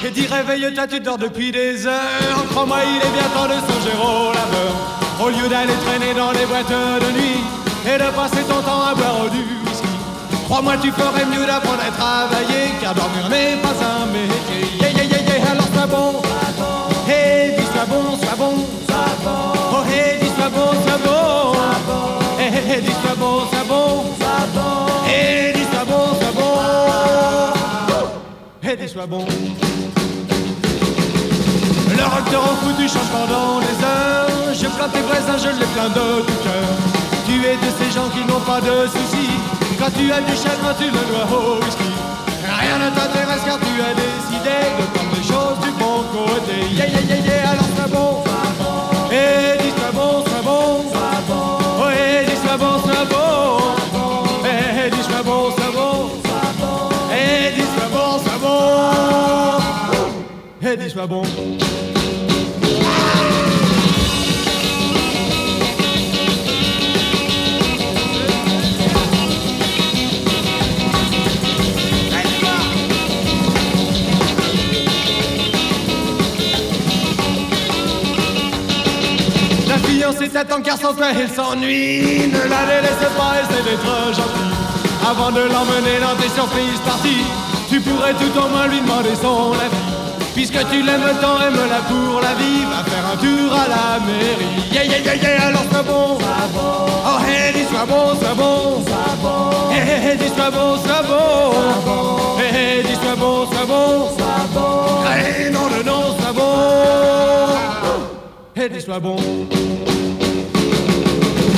Et dis réveille-toi, tu dors depuis des heures. Crois-moi, il est bien temps de songer au labeur. Au lieu d'aller traîner dans les boîtes de nuit et de passer ton temps à boire du whisky. Crois-moi, tu ferais mieux d'apprendre à travailler, car dormir n'est pas un métier. Yeah, yeah, yeah, yeah, alors sois bon. Hey, dis sois bon, sois bon. Oh, hey, dis sois bon, sois bon. Hey, hey, hey, dis sois bon, sois bon. Hey, dis sois bon, sois bon. Hey, dis sois bon. Le rock te rend fou, tu changes pendant des heures. Je plains tes voisins, je les plains de tout cœur. Tu es de ces gens qui n'ont pas de soucis. Quand tu as du chagrin, tu le dois au whisky. Rien ne t'intéresse car tu as décidé de prendre les choses du bon côté. Yeah, yeah, yeah, yeah, alors sois bon. Et dis sois bon, sois bon. Oh, et dis sois bon, sois bon. Et dis sois bon, sois bon. Et dis sois bon, sois bon. Et dis sois bon. Fiancée t'attend car sans toi elle s'ennuie. Ne la délaisse pas, essaie d'être gentil. Avant de l'emmener dans tes surprises parties, tu pourrais tout au moins lui demander son avis. Puisque tu l'aimes tant, aime-la pour la vie. Va faire un tour à la mairie. Yeah, yeah, yeah, yeah, alors sois bon. Oh, hey, dis sois bon, sois bon. Hey, hey, hey, dis sois bon, sois bon. Hey, hey, dis sois bon, sois bon. Hey, non, non, non, sois bon. Hey, dis sois bon.